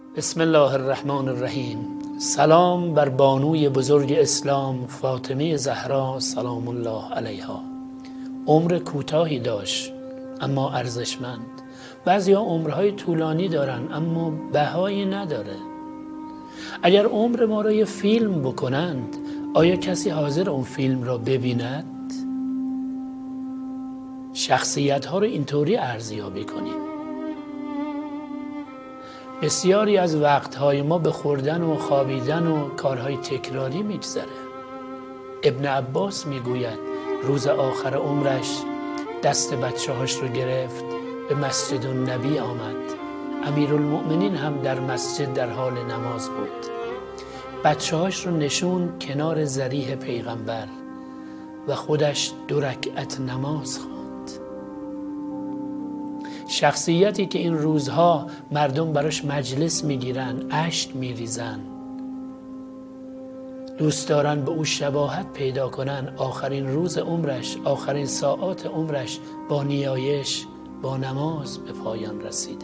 بسم الله الرحمن الرحیم. سلام بر بانوی بزرگ اسلام فاطمه زهرا سلام الله علیها. عمر کوتاهی داشت اما ارزشمند. بعضیا عمرهای طولانی دارن اما بهایی نداره. اگر عمر ما را یه فیلم بکنند، آیا کسی حاضر اون فیلم را ببیند؟ شخصیت ها رو اینطوری ارزیابی کنیم. بسیاری از وقتهای ما به خوردن و خوابیدن و کارهای تکراری میگذره. ابن عباس میگوید روز آخر عمرش دست بچه‌هاش رو گرفت، به مسجد النبی آمد. امیرالمؤمنین هم در مسجد در حال نماز بود. بچه‌هاش رو نشون کنار ضریح پیغمبر و خودش 2 رکعت نماز خواند. شخصیتی که این روزها مردم براش مجلس میگیرن، اشک میریزن، دوست دارن به او شباهت پیدا کنن، آخرین روز عمرش، آخرین ساعات عمرش با نیایش، با نماز به پایان رسیده.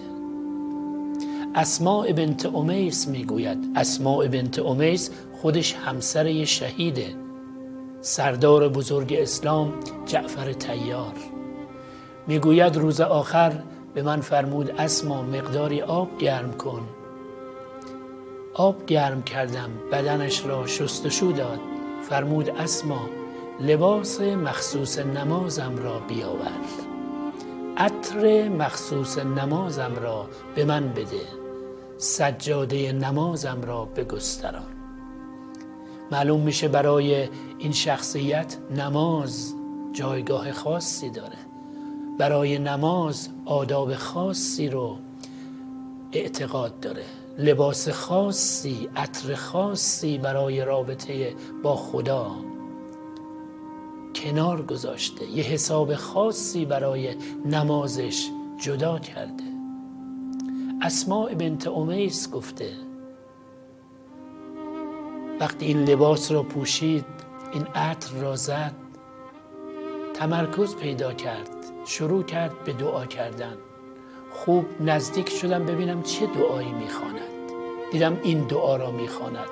اسماء بنت امیس میگوید، اسماء بنت امیس خودش همسر یه شهیده، سردار بزرگ اسلام جعفر طیار. میگوید روز آخر به من فرمود اسما مقداری آب گرم کن. آب گرم کردم، بدنش را شستشو داد. فرمود اسما لباس مخصوص نمازم را بیاور، عطر مخصوص نمازم را به من بده، سجاده نمازم را بگستران. معلوم میشه برای این شخصیت نماز جایگاه خاصی داره. برای نماز آداب خاصی رو اعتقاد داره، لباس خاصی، عطر خاصی برای رابطه با خدا کنار گذاشته، یه حساب خاصی برای نمازش جدا کرده. اسماء بنت امیس گفته وقتی این لباس را پوشید، این عطر را زد، تمرکز پیدا کرد، شروع کرد به دعا کردن. خوب نزدیک شدم ببینم چه دعایی میخواند. دیدم این دعا را میخواند: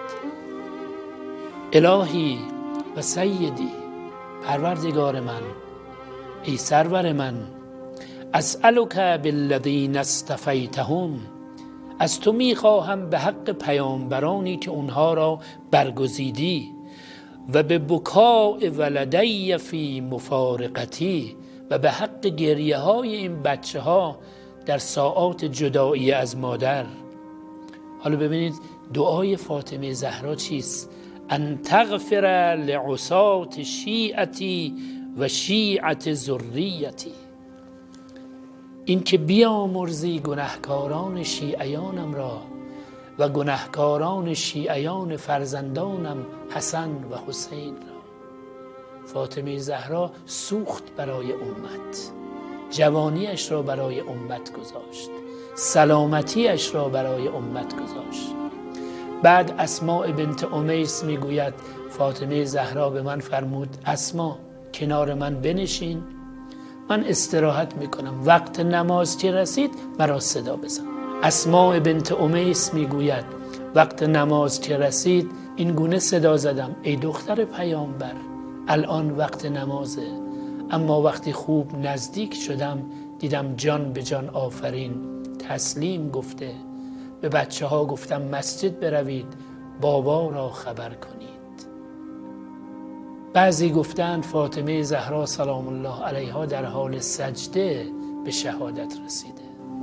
الهی و سیدی، پروردگار من، ای سرور من، اسألک بالذین اصطفیتهم، از تو میخواهم به حق پیامبرانی که اونها را برگزیدی، و به بکاء ولدی فی مفارقتی، و به حق گریه های این بچه ها در ساعات جدایی از مادر. حالا ببینید دعای فاطمه زهرا چیست؟ ان تغفر لعصات شیعتی و شیعت ذریتی، این که بیامرزی گناهکاران شیعیانم را و گناهکاران شیعیان فرزندانم حسن و حسین را. فاطمه زهرا سوخت برای امت، جوانیش را برای امت گذاشت، سلامتیش را برای امت گذاشت. بعد اسماء بنت امیس میگوید فاطمه زهرا به من فرمود اسما کنار من بنشین، من استراحت میکنم، وقت نماز که رسید مرا صدا بزن. اسماء بنت امیس میگوید وقت نماز که رسید این گونه صدا زدم: ای دختر پیامبر، الان وقت نمازه. اما وقتی خوب نزدیک شدم دیدم جان به جان آفرین تسلیم گفته. به بچه ها گفتم مسجد بروید، بابا را خبر کنید. بعضی گفتند فاطمه زهرا سلام الله علیها در حال سجده به شهادت رسیده.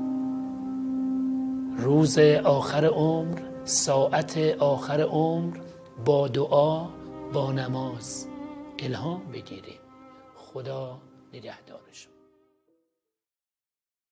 روز آخر عمر، ساعت آخر عمر، با دعا، با نماز الهام بگیریم. خدا نگهدارشون.